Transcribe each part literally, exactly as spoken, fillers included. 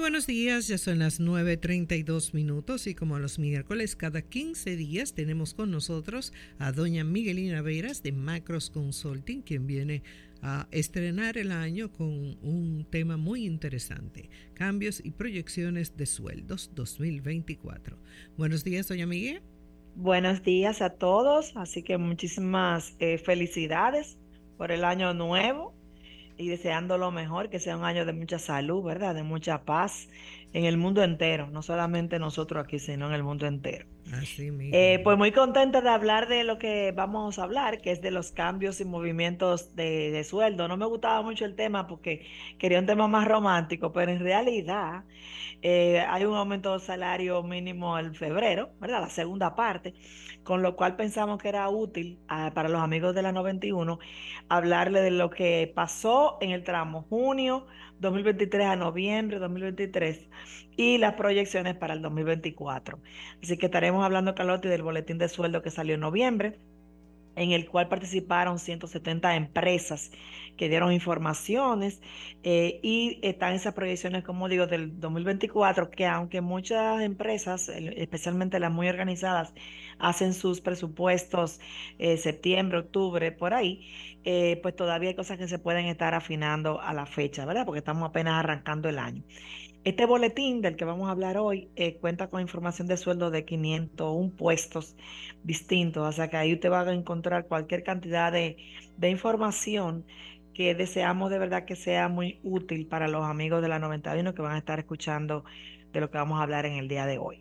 buenos días, ya son las nueve treinta y dos minutos y como los miércoles cada quince días tenemos con nosotros a doña Miguelina Veras de Macros Consulting, quien viene a estrenar el año con un tema muy interesante, cambios y proyecciones de sueldos dos mil veinticuatro. Buenos días, doña Miguel. Buenos días a todos, así que muchísimas eh, felicidades por el año nuevo y deseando lo mejor, que sea un año de mucha salud, ¿verdad? De mucha paz en el mundo entero, no solamente nosotros aquí, sino en el mundo entero. Así Eh, mismo. pues muy contenta de hablar de lo que vamos a hablar, que es de los cambios y movimientos de, de sueldo. No me gustaba mucho el tema porque quería un tema más romántico, pero en realidad eh, hay un aumento del salario mínimo en febrero, ¿verdad? La segunda parte, con lo cual pensamos que era útil ah, para los amigos de la noventa y uno hablarle de lo que pasó en el tramo junio dos mil veintitrés a noviembre dos mil veintitrés y las proyecciones para el dos mil veinticuatro. Así que estaremos hablando, Carlotti, del boletín de sueldo que salió en noviembre, en el cual participaron ciento setenta empresas que dieron informaciones eh, y están esas proyecciones, como digo, del dos mil veinticuatro, que aunque muchas empresas, especialmente las muy organizadas, hacen sus presupuestos eh, septiembre, octubre, por ahí, eh, pues todavía hay cosas que se pueden estar afinando a la fecha, ¿verdad? Porque estamos apenas arrancando el año. Este boletín del que vamos a hablar hoy eh, cuenta con información de sueldo de quinientos uno puestos distintos, o sea que ahí usted va a encontrar cualquier cantidad de, de información que deseamos de verdad que sea muy útil para los amigos de la noventa y uno que van a estar escuchando de lo que vamos a hablar en el día de hoy.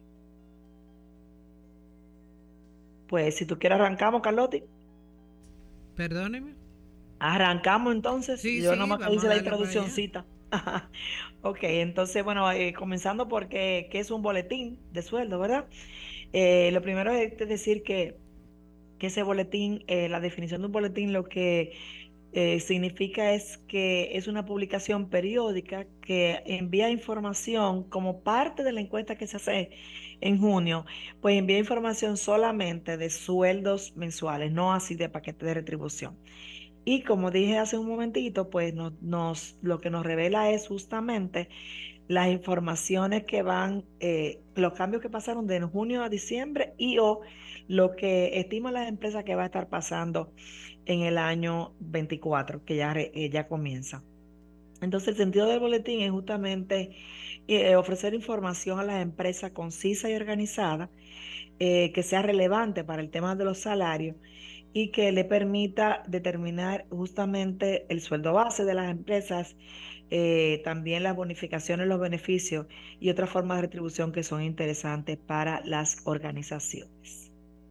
Pues si tú quieres arrancamos, Carlotti. Perdóneme. Arrancamos entonces, Sí, yo sí, nomás que vamos hice a la darle para allá. introduccióncita. Ok, entonces, bueno, eh, comenzando porque, ¿qué es un boletín de sueldo, verdad? Eh, lo primero es decir que, que ese boletín, eh, la definición de un boletín, lo que eh, significa es que es una publicación periódica que envía información como parte de la encuesta que se hace en junio, pues envía información solamente de sueldos mensuales, no así de paquete de retribución. Y como dije hace un momentito, pues nos, nos, lo que nos revela es justamente las informaciones que van, eh, los cambios que pasaron de junio a diciembre y o lo que estiman las empresas que va a estar pasando en el año veinticuatro, que ya, re- eh, ya comienza. Entonces, el sentido del boletín es justamente eh, ofrecer información a las empresas concisa y organizada, eh, que sea relevante para el tema de los salarios y que le permita determinar justamente el sueldo base de las empresas, eh, también las bonificaciones, los beneficios y otras formas de retribución que son interesantes para las organizaciones.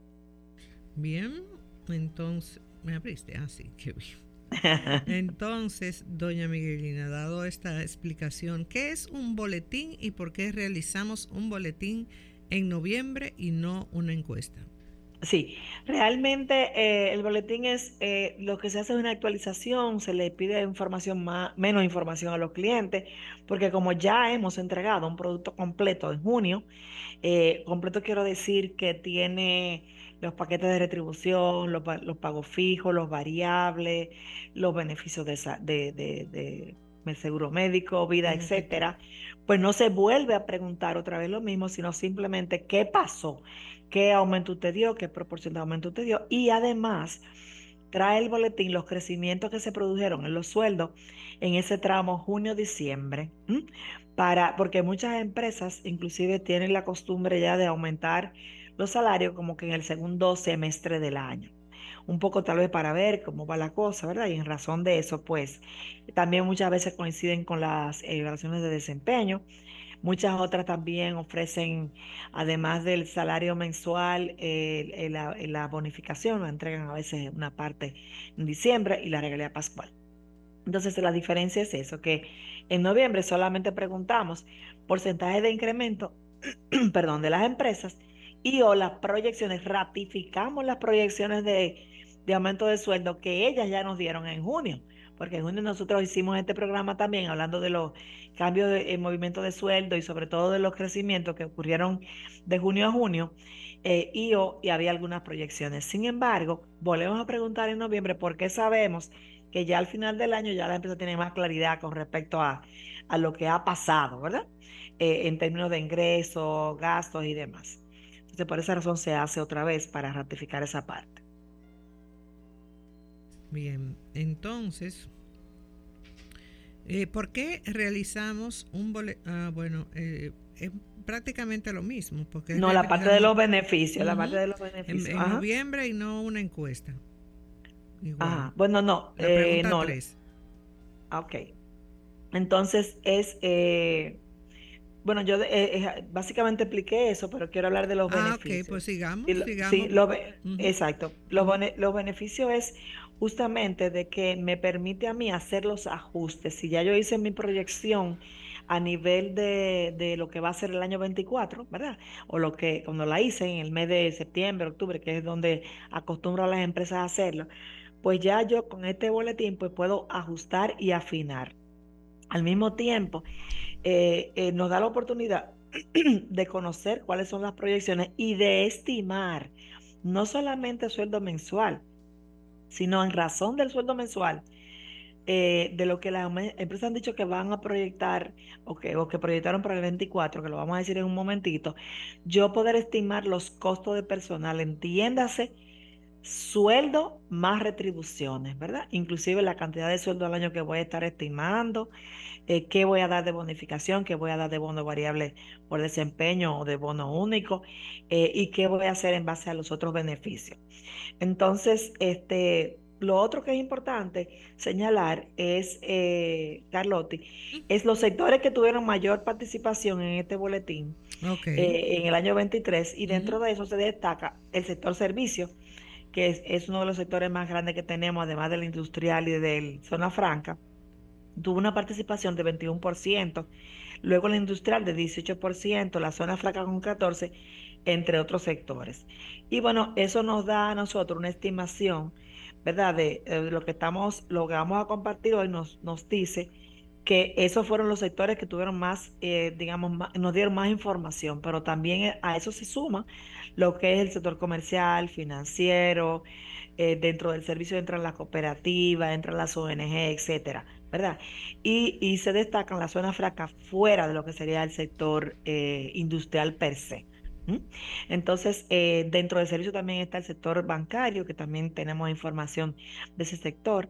Bien, entonces, me abriste, así, ah, qué bien. Entonces, doña Miguelina, dado esta explicación, ¿qué es un boletín y por qué realizamos un boletín en noviembre y no una encuesta? Sí, realmente eh, el boletín es eh, lo que se hace es una actualización, se le pide información más, menos información a los clientes, porque como ya hemos entregado un producto completo en junio, eh, completo quiero decir que tiene los paquetes de retribución, los, pa- los pagos fijos, los variables, los beneficios de, sa- de, de, de- de seguro médico, vida, Beneficio. etcétera, pues no se vuelve a preguntar otra vez lo mismo, sino simplemente qué pasó, qué aumento usted dio, qué proporción de aumento usted dio, y además trae el boletín los crecimientos que se produjeron en los sueldos en ese tramo junio-diciembre, para, porque muchas empresas inclusive tienen la costumbre ya de aumentar los salarios como que en el segundo semestre del año. Un poco tal vez para ver cómo va la cosa, ¿verdad? Y en razón de eso, pues también muchas veces coinciden con las evaluaciones de desempeño. Muchas otras también ofrecen, además del salario mensual, eh, eh, la, eh, la bonificación, la entregan a veces una parte en diciembre y la regalía pascual. Entonces, la diferencia es eso, que en noviembre solamente preguntamos porcentaje de incremento, perdón, de las empresas y o las proyecciones, ratificamos las proyecciones de, de aumento de sueldo que ellas ya nos dieron en junio, porque en junio nosotros hicimos este programa también hablando de los cambios de, en movimiento de sueldo y sobre todo de los crecimientos que ocurrieron de junio a junio, eh, y, o, y había algunas proyecciones. Sin embargo, volvemos a preguntar en noviembre por qué sabemos que ya al final del año ya la empresa tiene más claridad con respecto a, a lo que ha pasado, ¿verdad? Eh, en términos de ingresos, gastos y demás. Entonces, por esa razón se hace otra vez para ratificar esa parte. Bien, entonces, eh, ¿por qué realizamos un boleto? Ah, bueno, eh, es prácticamente lo mismo, porque No, la parte de realizamos los beneficios, la parte uh-huh, de los en, beneficios. en Ajá. noviembre y no una encuesta. Igual. Ajá. Bueno, no, La eh, pregunta no. tres. Ok. Entonces es, eh, bueno, yo eh, eh, básicamente expliqué eso, pero quiero hablar de los Ah, ok, beneficios. pues sigamos, Y lo- sí, sigamos. lo, be- Uh-huh, exacto. Los, uh-huh. bene- los beneficios es justamente de que me permite a mí hacer los ajustes. Si ya yo hice mi proyección a nivel de, de lo que va a ser el año veinticuatro, ¿verdad? O lo que cuando la hice en el mes de septiembre, octubre, que es donde acostumbran las empresas a hacerlo, pues ya yo con este boletín pues puedo ajustar y afinar. Al mismo tiempo, eh, eh, nos da la oportunidad de conocer cuáles son las proyecciones y de estimar no solamente el sueldo mensual, sino en razón del sueldo mensual, eh, de lo que las em- empresas han dicho que van a proyectar o que, o que proyectaron para el veinticuatro, que lo vamos a decir en un momentito, yo poder estimar los costos de personal, entiéndase, sueldo más retribuciones, ¿verdad? Inclusive la cantidad de sueldo al año que voy a estar estimando, eh, qué voy a dar de bonificación, qué voy a dar de bono variable por desempeño o de bono único, eh, y qué voy a hacer en base a los otros beneficios. Entonces, este, lo otro que es importante señalar es, eh, Carlotti, es los sectores que tuvieron mayor participación en este boletín Ok. eh, en el año veintitrés, y Uh-huh. dentro de eso se destaca el sector servicio, que es, es uno de los sectores más grandes que tenemos, además del industrial y del zona franca. Tuvo una participación de veintiuno por ciento, luego la industrial de dieciocho por ciento, la zona franca con catorce por ciento, entre otros sectores. Y bueno, eso nos da a nosotros una estimación, ¿verdad? De, eh, de lo que estamos, lo que vamos a compartir hoy nos, nos dice que esos fueron los sectores que tuvieron más, eh, digamos, más- nos dieron más información, pero también eh, a eso se suma lo que es el sector comercial, financiero, eh, dentro del servicio entran las cooperativas, entran las O N G, etcétera, ¿verdad? Y, y se destacan las zonas francas fuera de lo que sería el sector eh, industrial per se. ¿Mm? Entonces, eh, dentro del servicio también está el sector bancario, que también tenemos información de ese sector,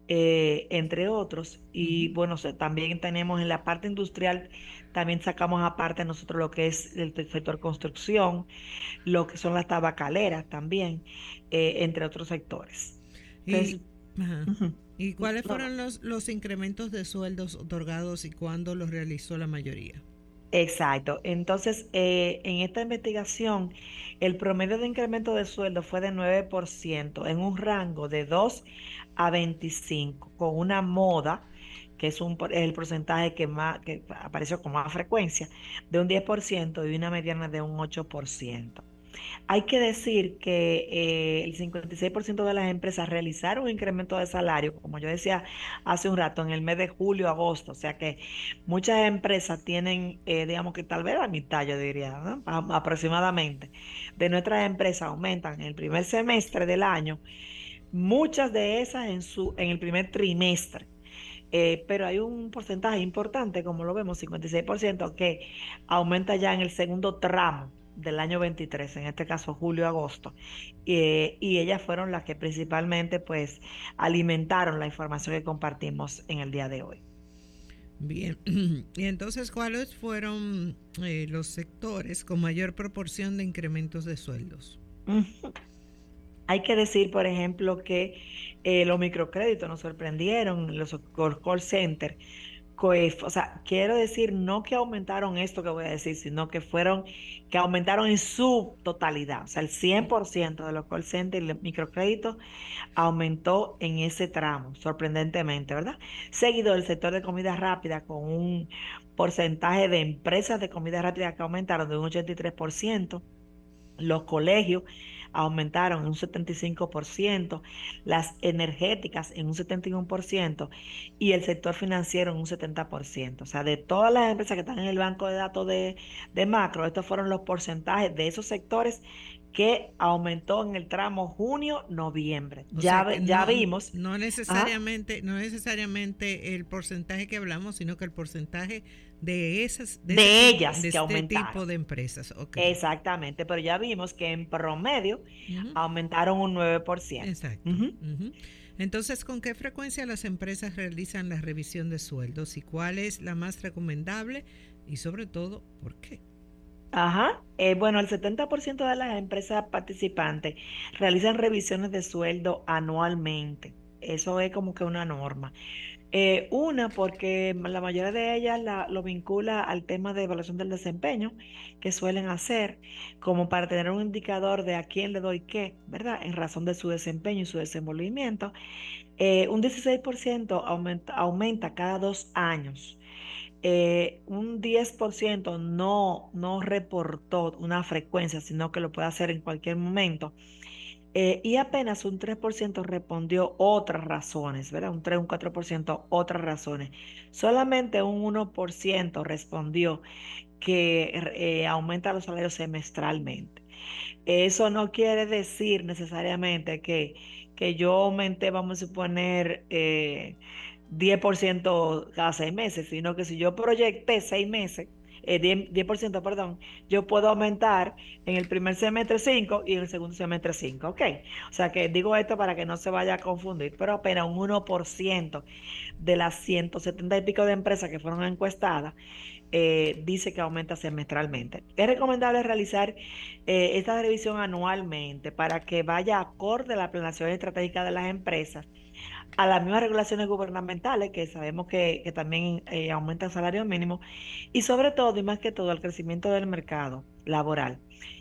eh, entre otros. Y Uh-huh. bueno, se- también tenemos en la parte industrial, también sacamos aparte nosotros lo que es el sector construcción, lo que son las tabacaleras también, eh, entre otros sectores. Y, Entonces, ajá. ujú, ¿Y cuáles no, fueron no. los, los incrementos de sueldos otorgados y cuándo los realizó la mayoría? Exacto. Entonces, eh, en esta investigación, el promedio de incremento de sueldo fue de nueve por ciento en un rango de dos a veinticinco, con una moda, que es, un, por- es el porcentaje que, más, que apareció con más frecuencia, de un diez por ciento y una mediana de un ocho por ciento. Hay que decir que eh, el cincuenta y seis por ciento de las empresas realizaron un incremento de salario, como yo decía hace un rato, en el mes de julio, agosto. O sea que muchas empresas tienen, eh, digamos que tal vez la mitad, yo diría, ¿no? A- aproximadamente, de nuestras empresas aumentan en el primer semestre del año, muchas de esas en, su, en el primer trimestre. Eh, pero hay un porcentaje importante, como lo vemos, cincuenta y seis por ciento, que aumenta ya en el segundo tramo del año veintitrés, en este caso julio-agosto. Eh, y ellas fueron las que principalmente pues alimentaron la información que compartimos en el día de hoy. Bien, y entonces, ¿cuáles fueron eh, los sectores con mayor proporción de incrementos de sueldos? Ujú. Hay que decir, por ejemplo, que eh, los microcréditos nos sorprendieron, los call call center. coef- O sea, quiero decir, no que aumentaron esto que voy a decir, sino que fueron, que aumentaron en su totalidad. O sea, el cien por ciento de los call centers y los microcréditos aumentó en ese tramo, sorprendentemente, ¿verdad? Seguido del sector de comida rápida, con un porcentaje de empresas de comida rápida que aumentaron de un ochenta y tres por ciento. Los colegios aumentaron en un setenta y cinco por ciento, las energéticas en un setenta y uno por ciento y el sector financiero en un setenta por ciento. O sea, de todas las empresas que están en el banco de datos de, de macro, estos fueron los porcentajes de esos sectores que aumentó en el tramo junio-noviembre. O sea Ya, que ya no, vimos. no Ajá, necesariamente, no necesariamente el porcentaje que hablamos, sino que el porcentaje de esas, de ese de tipo, ellas de que este aumentaron. tipo de empresas. Ok. Exactamente, pero ya vimos que en promedio Ujú. aumentaron un nueve por ciento. Exacto. Ujú. Ujú. Entonces, ¿con qué frecuencia las empresas realizan la revisión de sueldos y cuál es la más recomendable y sobre todo, por qué? Ajá. Eh, bueno, el setenta por ciento de las empresas participantes realizan revisiones de sueldo anualmente. Eso es como que una norma. Eh, una, porque la mayoría de ellas la- lo vincula al tema de evaluación del desempeño que suelen hacer, como para tener un indicador de a quién le doy qué, ¿verdad? En razón de su desempeño y su desenvolvimiento. Eh, un dieciséis por ciento aumenta, aumenta cada dos años. Eh, un diez por ciento no, no reportó una frecuencia, sino que lo puede hacer en cualquier momento. Eh, y apenas un tres por ciento respondió otras razones, ¿verdad? Un tres, un cuatro por ciento otras razones. Solamente un uno por ciento respondió que eh, aumenta los salarios semestralmente. Eso no quiere decir necesariamente que, que yo aumenté, vamos a suponer, eh, diez por ciento cada seis meses, sino que si yo proyecté seis meses, eh, diez, diez por ciento, perdón, yo puedo aumentar en el primer semestre cinco y en el segundo semestre cinco, ¿ok? O sea que digo esto para que no se vaya a confundir, pero apenas un uno por ciento de las ciento setenta y pico de empresas que fueron encuestadas eh, dice que aumenta semestralmente. Es recomendable realizar eh, esta revisión anualmente para que vaya acorde a la planeación estratégica de las empresas, a las mismas regulaciones gubernamentales que sabemos que, que también eh, aumenta el salario mínimo y sobre todo y más que todo al crecimiento del mercado laboral.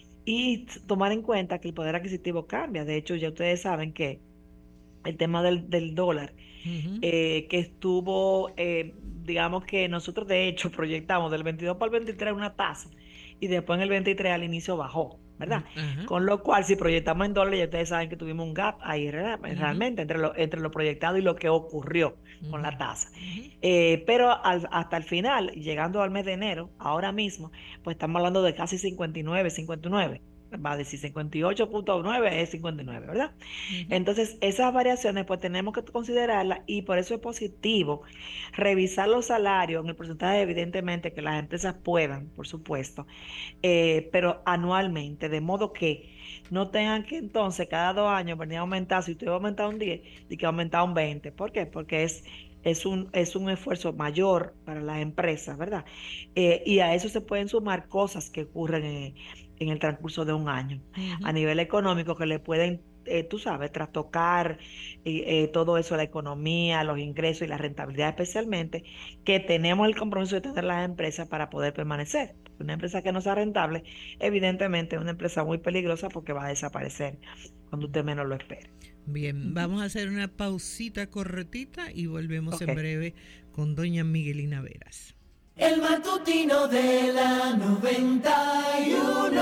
Y tomar en cuenta que el poder adquisitivo cambia. De hecho, ya ustedes saben que el tema del, del dólar Ujú. eh, que estuvo, eh, digamos que nosotros de hecho proyectamos del veintidós para el veintitrés una tasa y después en el veintitrés al inicio bajó, Mm, ¿verdad? ajá. Con lo cual, si proyectamos en dólares, ya ustedes saben que tuvimos un gap ahí real- Ujú. realmente entre lo, entre lo proyectado y lo que ocurrió con Ujú. la tasa. Ujú. Eh, pero al- hasta el final, llegando al mes de enero, ahora mismo, pues estamos hablando de casi cincuenta y nueve, cincuenta y nueve. Va a decir cincuenta y ocho punto nueve es cincuenta y nueve, ¿verdad? Ujú. Entonces, esas variaciones pues tenemos que considerarlas y por eso es positivo revisar los salarios en el porcentaje, evidentemente, que las empresas puedan, por supuesto, eh, pero anualmente, de modo que no tengan que entonces cada dos años venir a aumentar, si usted va a aumentar un diez, y que aumentar un veinte. ¿Por qué? Porque es, es un, es un esfuerzo mayor para las empresas, ¿verdad? Eh, y a eso se pueden sumar cosas que ocurren en, en el transcurso de un año a Ujú. nivel económico que le pueden, eh, tú sabes, trastocar eh, eh, todo eso, la economía, los ingresos y la rentabilidad especialmente, que tenemos el compromiso de tener las empresas para poder permanecer. Una empresa que no sea rentable, evidentemente es una empresa muy peligrosa porque va a desaparecer cuando usted menos lo espere. Bien, Ujú. vamos a hacer una pausita corretita y volvemos Ok. en breve con doña Miguelina Veras. El matutino de la noventa y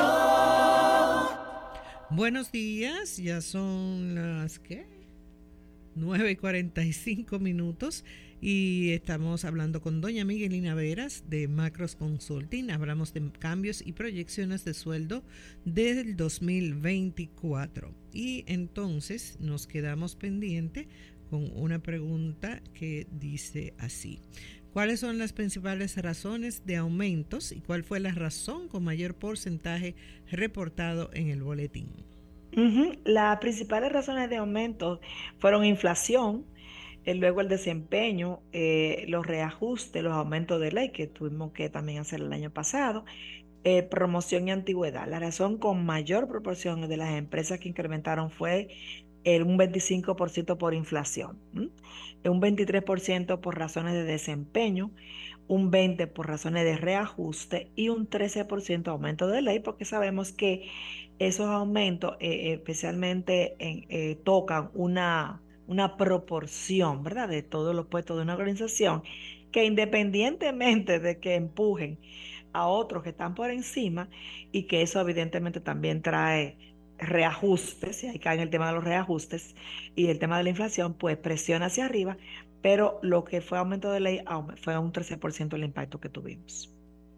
uno. Buenos días, ya son las ¿qué? nueve y cuarenta y cinco minutos y estamos hablando con doña Miguelina Veras de Macros Consulting. Hablamos de cambios y proyecciones de sueldo del dos mil veinticuatro y entonces nos quedamos pendiente con una pregunta que dice así: ¿cuáles son las principales razones de aumentos y cuál fue la razón con mayor porcentaje reportado en el boletín? Ujú. Las principales razones de aumento fueron inflación, eh, luego el desempeño, eh, los reajustes, los aumentos de ley que tuvimos que también hacer el año pasado, eh, promoción y antigüedad. La razón con mayor proporción de las empresas que incrementaron fue el, un veinticinco por ciento por inflación, ¿m? Un veintitrés por ciento por razones de desempeño, un veinte por ciento por razones de reajuste y un trece por ciento aumento de ley, porque sabemos que esos aumentos eh, especialmente en, eh, tocan una, una proporción, ¿verdad? De todos los puestos de una organización que independientemente de que empujen a otros que están por encima y que eso evidentemente también trae reajustes, y ahí cae en el tema de los reajustes y el tema de la inflación, pues presiona hacia arriba, pero lo que fue aumento de ley fue un trece por ciento el impacto que tuvimos.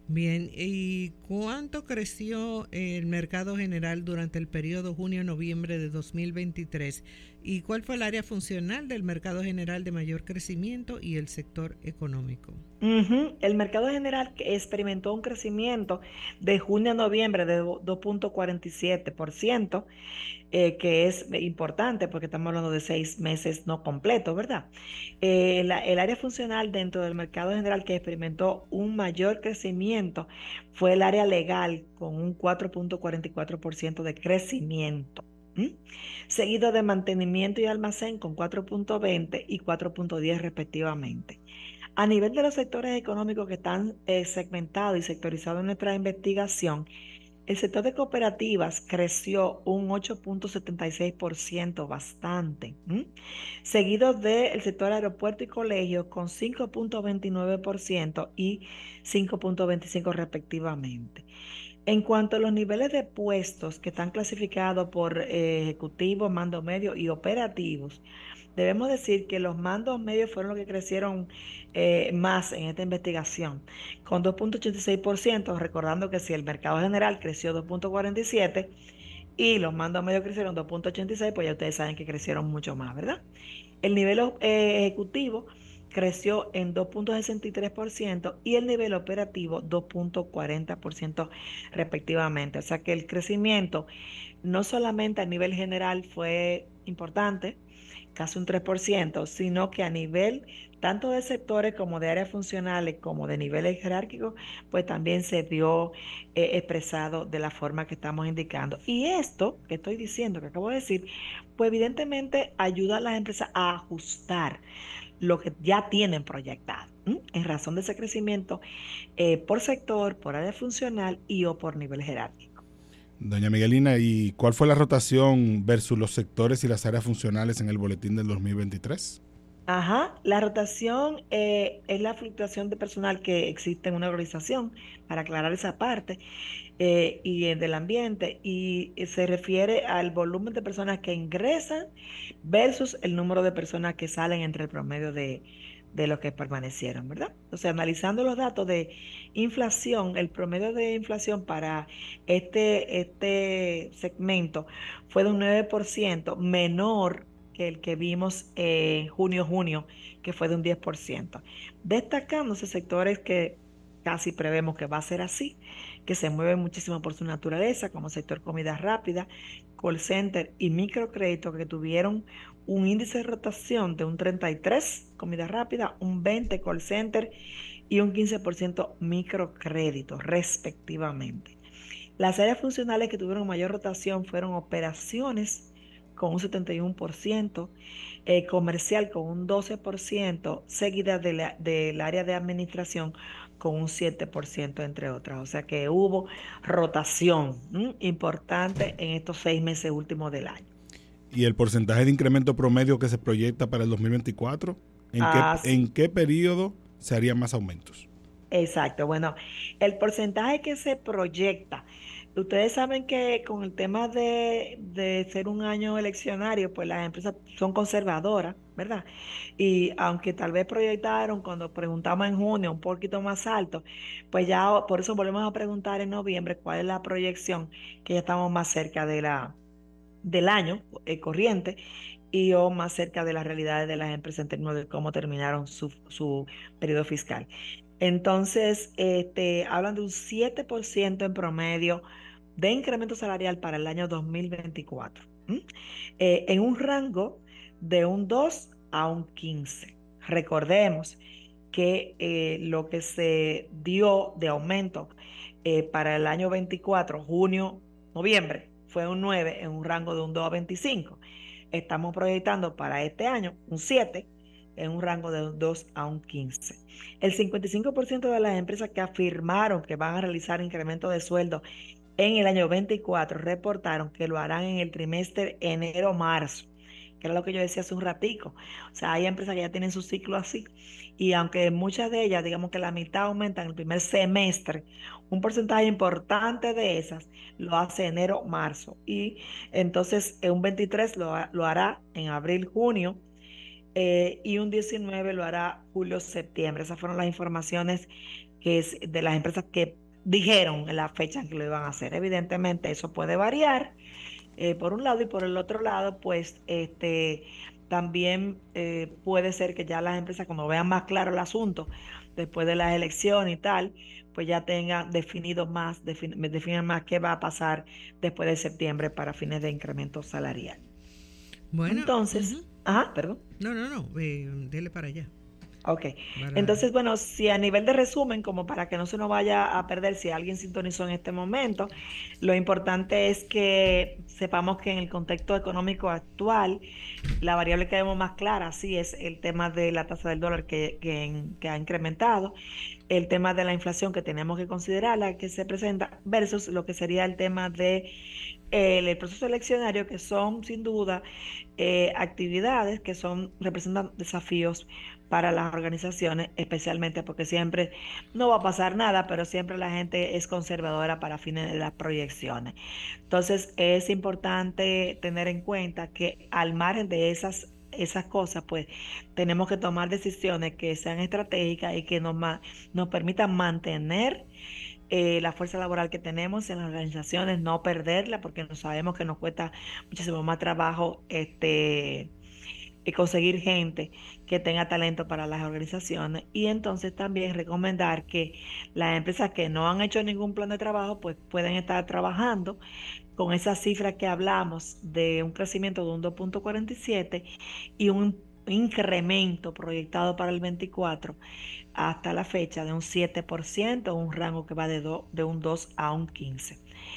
Bien, ¿y cuánto creció el mercado general durante el periodo junio-noviembre de dos mil veintitrés? ¿Y cuál fue el área funcional del mercado general de mayor crecimiento y el sector económico? Ujú. El mercado general que experimentó un crecimiento de junio a noviembre de do- dos punto cuarenta y siete por ciento, eh, que es importante porque estamos hablando de seis meses no completos, ¿verdad? Eh, la- el área funcional dentro del mercado general que experimentó un mayor crecimiento fue el área legal con un cuatro punto cuarenta y cuatro por ciento de crecimiento. ¿m? Seguido de mantenimiento y almacén con cuatro punto veinte y cuatro punto diez respectivamente. A nivel de los sectores económicos que están eh, segmentados y sectorizados en nuestra investigación, el sector de cooperativas creció un ocho punto setenta y seis por ciento, bastante, ¿m? Seguido del sector aeropuerto y colegios con cinco punto veintinueve por ciento y cinco punto veinticinco por ciento respectivamente. En cuanto a los niveles de puestos que están clasificados por eh, ejecutivos, mando medio y operativos, debemos decir que los mandos medios fueron los que crecieron eh, más en esta investigación, con dos punto ochenta y seis por ciento, recordando que si el mercado general creció dos punto cuarenta y siete y los mandos medios crecieron dos punto ochenta y seis, pues ya ustedes saben que crecieron mucho más, ¿verdad? El nivel eh, ejecutivo creció en dos punto sesenta y tres por ciento y el nivel operativo dos punto cuarenta por ciento respectivamente. O sea que el crecimiento no solamente a nivel general fue importante, casi un tres por ciento, sino que a nivel tanto de sectores como de áreas funcionales como de niveles jerárquicos, pues también se vio eh, expresado de la forma que estamos indicando. Y esto que estoy diciendo, que acabo de decir, pues evidentemente ayuda a las empresas a ajustar lo que ya tienen proyectado, ¿m? En razón de ese crecimiento eh, por sector, por área funcional y o por nivel jerárquico. Doña Miguelina, ¿y cuál fue la rotación versus los sectores y las áreas funcionales en el boletín del dos mil veintitrés? Ajá, la rotación eh, es la fluctuación de personal que existe en una organización, para aclarar esa parte, eh, y eh, del ambiente, y eh, se refiere al volumen de personas que ingresan versus el número de personas que salen entre el promedio de, de los que permanecieron, ¿verdad? O sea, analizando los datos de inflación, el promedio de inflación para este, este segmento fue de un nueve por ciento menor que el que vimos en junio-junio, que fue de un diez por ciento. Destacándose sectores que casi prevemos que va a ser así, que se mueven muchísimo por su naturaleza, como sector comida rápida, call center y microcrédito, que tuvieron un índice de rotación de un treinta y tres comida rápida, un veinte call center y un quince por ciento microcrédito, respectivamente. Las áreas funcionales que tuvieron mayor rotación fueron operaciones con un setenta y uno por ciento, eh, comercial con un doce por ciento, seguida de la, del área de administración con un siete por ciento, entre otras. O sea que hubo rotación ¿m? importante en estos seis meses últimos del año. ¿Y el porcentaje de incremento promedio que se proyecta para el dos mil veinticuatro? ¿En qué, Ah, en sí. qué periodo se harían más aumentos? Exacto. Bueno, el porcentaje que se proyecta, ustedes saben que con el tema de, de ser un año eleccionario, pues las empresas son conservadoras, ¿verdad? Y aunque tal vez proyectaron cuando preguntamos en junio un poquito más alto, pues ya por eso volvemos a preguntar en noviembre cuál es la proyección, que ya estamos más cerca de la, del año eh, corriente y o más cerca de las realidades de las empresas en términos de cómo terminaron su, su periodo fiscal. Entonces, este, hablan de un siete por ciento en promedio de incremento salarial para el año dos mil veinticuatro, ¿m? Eh, en un rango de un dos a un quince. Recordemos que eh, lo que se dio de aumento eh, para el año veinticuatro, junio, noviembre, fue un nueve en un rango de un dos a veinticinco. Estamos proyectando para este año un siete en un rango de un dos a un quince. El cincuenta y cinco por ciento de las empresas que afirmaron que van a realizar incremento de sueldo en el año veinticuatro reportaron que lo harán en el trimestre enero-marzo, que era lo que yo decía hace un ratico. O sea, hay empresas que ya tienen su ciclo así, y aunque muchas de ellas, digamos que la mitad aumentan en el primer semestre, un porcentaje importante de esas lo hace enero-marzo, y entonces en un veintitrés lo, lo hará en abril-junio, eh, y un diecinueve lo hará julio-septiembre. Esas fueron las informaciones que es de las empresas que dijeron en la fecha en que lo iban a hacer. Evidentemente eso puede variar eh, por un lado, y por el otro lado, pues este también eh, puede ser que ya las empresas, cuando vean más claro el asunto, después de las elecciones y tal, pues ya tengan definido más, defin definan más qué va a pasar después de septiembre para fines de incremento salarial. Bueno, Entonces, uh-huh. ajá, perdón. No, no, no, eh, dele para allá. Ok, Para... entonces bueno, si a nivel de resumen, como para que no se nos vaya a perder si alguien sintonizó en este momento, lo importante es que sepamos que en el contexto económico actual, la variable que vemos más clara, sí, es el tema de la tasa del dólar que, que, que ha incrementado, el tema de la inflación que tenemos que considerar, la que se presenta, versus lo que sería el tema de el, el proceso eleccionario, que son sin duda eh, actividades que son representan desafíos para las organizaciones, especialmente porque siempre no va a pasar nada, pero siempre la gente es conservadora para fines de las proyecciones. Entonces es importante tener en cuenta que al margen de esas esas cosas, pues tenemos que tomar decisiones que sean estratégicas y que nos, nos permitan mantener eh, la fuerza laboral que tenemos en las organizaciones, no perderla, porque no sabemos que nos cuesta muchísimo más trabajo este y conseguir gente que tenga talento para las organizaciones. Y entonces también recomendar que las empresas que no han hecho ningún plan de trabajo pues pueden estar trabajando con esa cifra que hablamos de un crecimiento de un dos punto cuarenta y siete y un incremento proyectado para el veinticuatro hasta la fecha de un siete por ciento, un rango que va de, do, de un dos a un quince.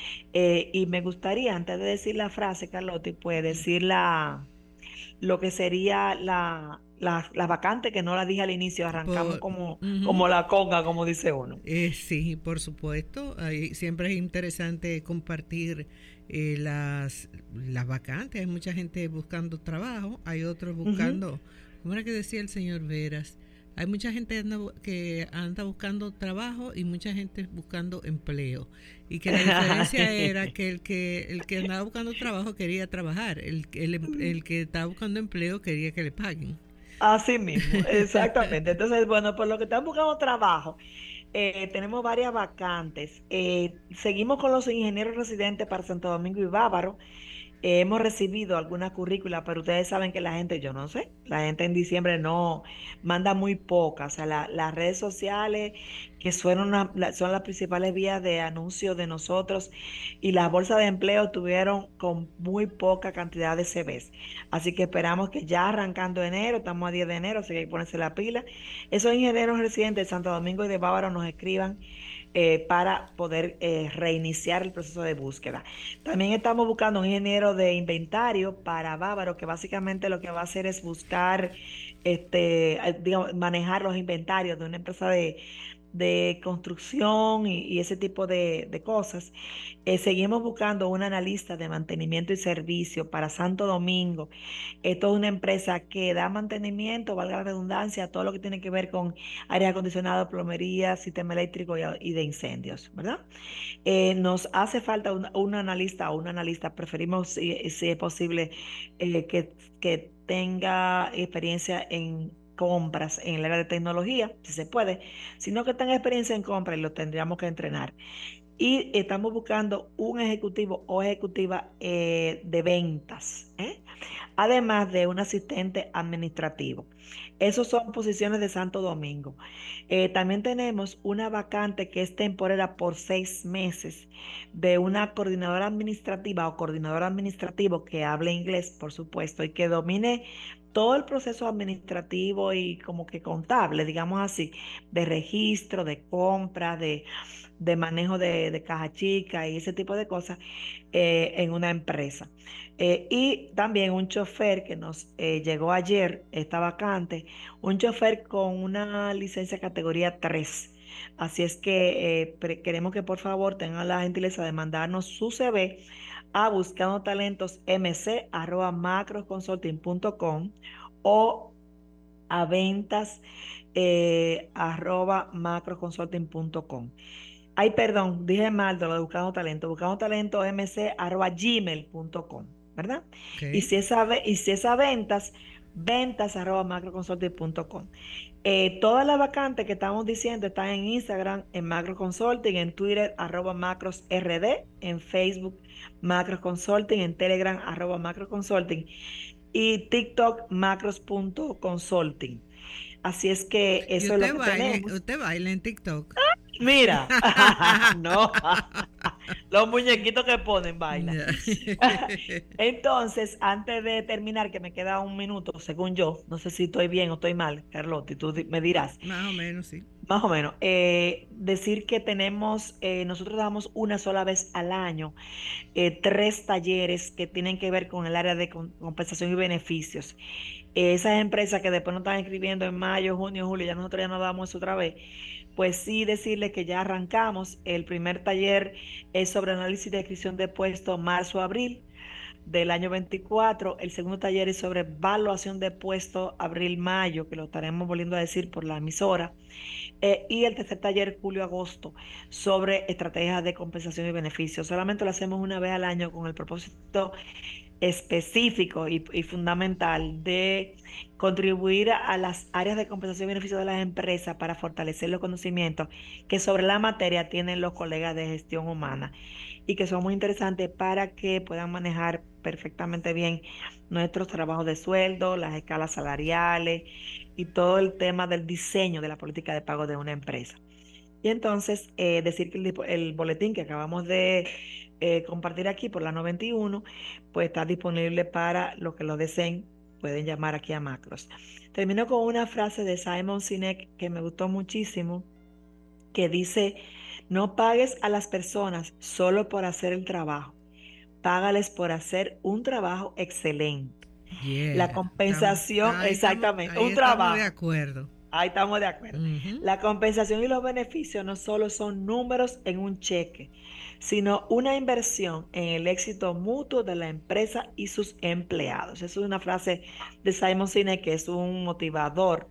Eh, y me gustaría, antes de decir la frase, Carlotti, pues decir la lo que sería la, la, la vacante, que no la dije al inicio, arrancamos por, como, uh-huh. como la conga, como dice uno. Eh, sí, por supuesto, Ahí siempre es interesante compartir eh, las, las vacantes, hay mucha gente buscando trabajo, hay otros buscando, uh-huh. ¿cómo era que decía el señor Veras? Hay mucha gente anda, que anda buscando trabajo y mucha gente buscando empleo. Y que la diferencia era que el que el que andaba buscando trabajo quería trabajar. El, el, el que estaba buscando empleo quería que le paguen. Así mismo, exactamente. Entonces, bueno, por lo que están buscando trabajo, eh, tenemos varias vacantes. Eh, seguimos con los ingenieros residentes para Santo Domingo y Bávaro. Eh, hemos recibido alguna currícula, pero ustedes saben que la gente, yo no sé, la gente en diciembre no manda muy poca. O sea, la, las redes sociales, que son, una, la, son las principales vías de anuncio de nosotros, y las bolsas de empleo tuvieron con muy poca cantidad de C Vs. Así que esperamos que ya arrancando enero, estamos a diez de enero, así que hay que ponerse la pila. Esos ingenieros residentes de Santo Domingo y de Bávaro nos escriban Eh, para poder eh, reiniciar el proceso de búsqueda. También estamos buscando un ingeniero de inventario para Bávaro, que básicamente lo que va a hacer es buscar, este, digamos, manejar los inventarios de una empresa de, de construcción y, y ese tipo de, de cosas. Eh, seguimos buscando un analista de mantenimiento y servicio para Santo Domingo. Esto es una empresa que da mantenimiento, valga la redundancia, a todo lo que tiene que ver con aire acondicionado, plomería, sistema eléctrico y, y de incendios, ¿verdad? Eh, nos hace falta un, un analista o una analista, preferimos, si, si es posible, eh, que, que tenga experiencia en compras en el área de tecnología, si se puede, sino que tenga experiencia en compras y lo tendríamos que entrenar. Y estamos buscando un ejecutivo o ejecutiva eh, de ventas, ¿eh? además de un asistente administrativo. Esas son posiciones de Santo Domingo. Eh, también tenemos una vacante que es temporera por seis meses de una coordinadora administrativa o coordinador administrativo que hable inglés, por supuesto, y que domine todo el proceso administrativo y como que contable, digamos así, de registro, de compra, de, de manejo de, de caja chica y ese tipo de cosas eh, en una empresa. Eh, y también un chofer que nos eh, llegó ayer, esta vacante, un chofer con una licencia categoría tres. Así es que eh, queremos que por favor tengan la gentileza de mandarnos su C V a buscando talentos mc arroba macroconsulting punto com o a ventas eh, arroba macroconsulting punto com. Ay, perdón, dije mal de lo de buscando talento, buscando talento mc arroba gmail punto com, ¿verdad? Okay. Y si esa y si esa ventas, ventas arroba macroconsulting punto com. Eh, todas las vacantes que estamos diciendo están en Instagram, en Macro Consulting, en Twitter, arroba macrosrd, en Facebook, Macros Consulting, en Telegram, arroba Macros Consulting, y TikTok, macros punto consulting. Así es que eso es lo que baile, tenemos. Usted baila en TikTok. Mira, no, los muñequitos que ponen bailan. Yeah. Entonces, antes de terminar, que me queda un minuto, según yo, no sé si estoy bien o estoy mal, Carlotti, tú me dirás. Más o menos, sí. Más o menos. Eh, decir que tenemos, eh, nosotros damos una sola vez al año eh, tres talleres que tienen que ver con el área de compensación y beneficios. Eh, esas empresas que después nos están escribiendo en mayo, junio, julio, ya nosotros ya nos damos eso otra vez. Pues sí, decirles que ya arrancamos. El primer taller es sobre análisis de descripción de puestos marzo-abril del año veinticuatro. El segundo taller es sobre evaluación de puestos abril-mayo, que lo estaremos volviendo a decir por la emisora. Eh, y el tercer taller, julio-agosto, sobre estrategias de compensación y beneficios. Solamente lo hacemos una vez al año con el propósito específico y, y fundamental de contribuir a las áreas de compensación y beneficio de las empresas para fortalecer los conocimientos que sobre la materia tienen los colegas de gestión humana y que son muy interesantes para que puedan manejar perfectamente bien nuestros trabajos de sueldo, las escalas salariales y todo el tema del diseño de la política de pago de una empresa. Y entonces, eh, decir que el, el boletín que acabamos de eh, compartir aquí por la noventa y uno, pues está disponible para los que lo deseen, pueden llamar aquí a Macros. Termino con una frase de Simon Sinek que me gustó muchísimo, que dice: no pagues a las personas solo por hacer el trabajo, págales por hacer un trabajo excelente. Yeah. La compensación, estamos, exactamente, estamos, un trabajo. Estamos de acuerdo. Ahí estamos de acuerdo. Uh-huh. La compensación y los beneficios no solo son números en un cheque, sino una inversión en el éxito mutuo de la empresa y sus empleados. Esa es una frase de Simon Sinek, que es un motivador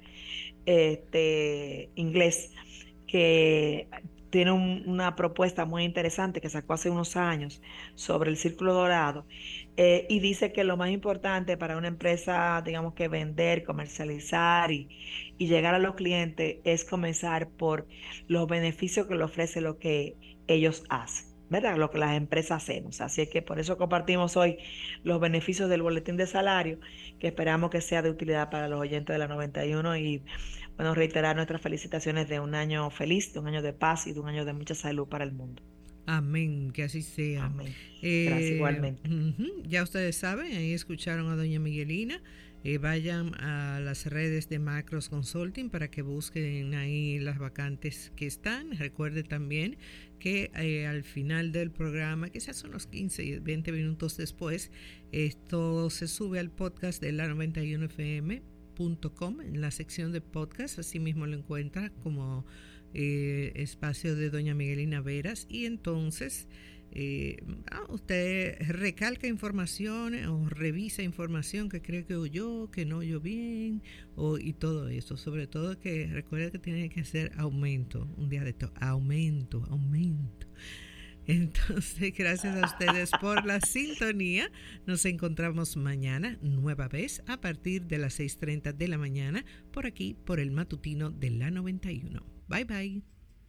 este, inglés, que tiene un, una propuesta muy interesante que sacó hace unos años sobre el círculo dorado, eh, y dice que lo más importante para una empresa, digamos, que vender, comercializar y, y llegar a los clientes es comenzar por los beneficios que le ofrece lo que ellos hacen, ¿verdad? Lo que las empresas hacemos. Así es que por eso compartimos hoy los beneficios del boletín de salario, que esperamos que sea de utilidad para los oyentes de la noventa y uno, y bueno, reiterar nuestras felicitaciones de un año feliz, de un año de paz y de un año de mucha salud para el mundo. Amén, que así sea. Amén. Eh, Gracias, igualmente. Uh-huh. Ya ustedes saben, ahí escucharon a doña Miguelina. Eh, vayan a las redes de Macros Consulting para que busquen ahí las vacantes que están. Recuerde también que eh, al final del programa, quizás unos quince, veinte minutos después, esto se sube al podcast de la noventa y uno F M punto com en la sección de podcast. Así mismo lo encuentra como eh, espacio de doña Miguelina Veras, y entonces Eh, ah, usted recalca información o revisa información que cree que oyó, que no oyó bien, o, y todo eso. Sobre todo que recuerde que tiene que hacer aumento, un día de esto, aumento, aumento. Entonces, gracias a ustedes por la sintonía. Nos encontramos mañana, nueva vez, a partir de las seis treinta de la mañana, por aquí, por el matutino de la noventa y uno. Bye, bye.